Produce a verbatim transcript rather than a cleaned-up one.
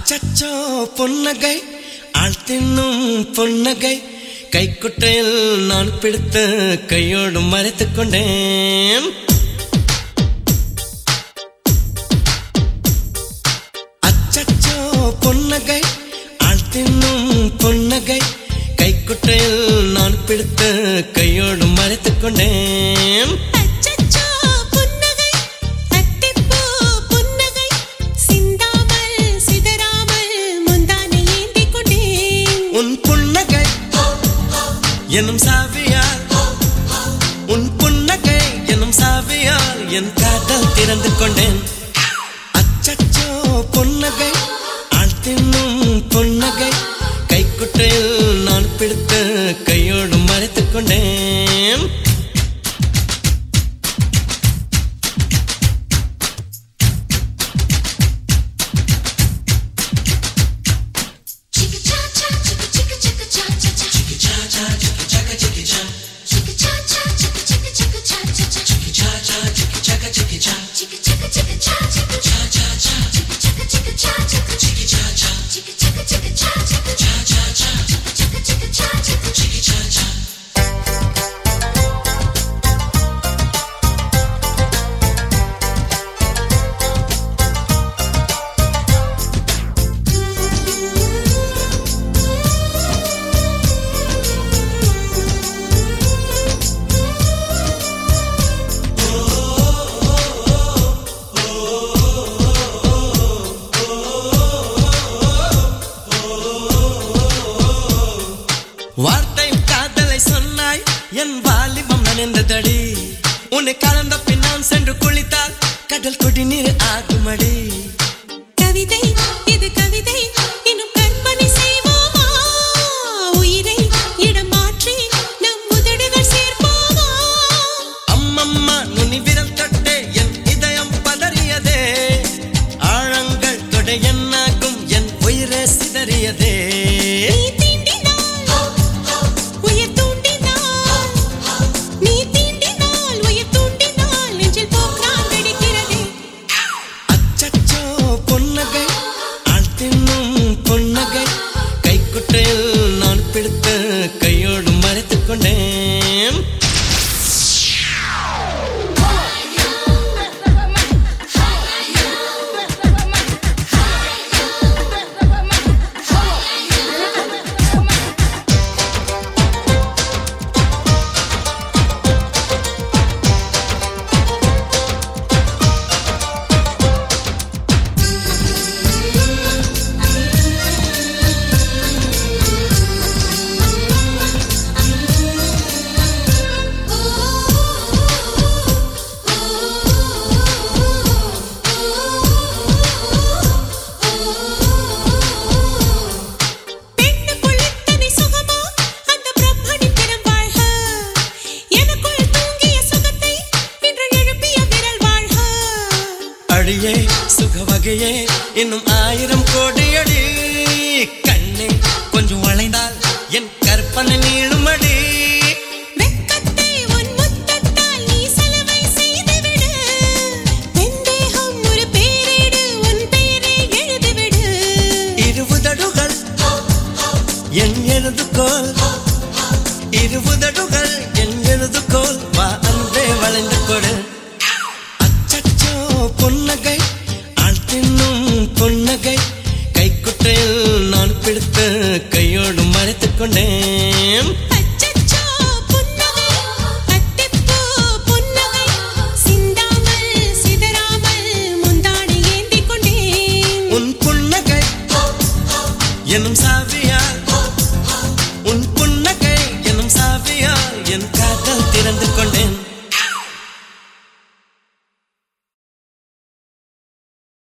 அச்சச்சோ பொன்னகை ஆள் தின்னும் பொன்னகை கைக்குட்டையில் நான் பிடித்து கையோடு மறைத்துக் கொண்டேன். அச்சச்சோ பொன்னகை ஆள் தின்னும் பொன்னகை கைக்குட்டையில் நான் பிடித்து கையோடு மறைத்துக் கொண்டேன். எனும் சாவியால் உன் புன்னகை எனும் சாவியால் என் காதல் திறந்து கொண்டேன். அச்சச்சோ பொன்னகை ஆள் தின்னும் பொன்னகை கைக்குட்டையில் நான் பிடித்து கையோடு மறைத்துக் கொண்டேன். வார்த்தை காதலை சொன்னாய் என் வாலிபம் நனைந்ததடி. உன்னை கலந்த பின் நான் சென்று குளித்தால் கடல் குடிநீர் ஆகுமடி. கவிதை இது கவிதை இன்னும் கற்பனை செய்வோமா? உயிரை இடம் மாற்றி நம் உதடுகள் சேர்ப்போமா? அம்மம்மா நுனி விரல் தொட்டே என் இதயம் பதறியதே. ஆழங்கள் தொட என்னாகும் என் உயிரே சிதறியதே. நான் பிடித்து கையோடு மறைத்துக் கொண்டேன். அடியே சுகவகையே இன்னும் ஆயிரம் கோடியடி. கண்ணே கொஞ்சம் வளைந்தால் என் கற்பனை நீளுமடி. வெட்கத்தை உன் முத்தத்தால் நீ சலவை செய்துவிடு. வெந்தேகம் ஒரு பேரிடு உன் பெயரை எழுதிவிடு. இருபுதடுகள் என் எழுதுகோல் இருபுதடுகள் என் எழுதுகோல் வா அன்பே வளைந்து கொடு. பொன்னகை ஆள் தின்னும் பொன்னகை கைக்குட்டையில் நான் பிடித்து கையோடு மறைத்துக் கொண்டேன்.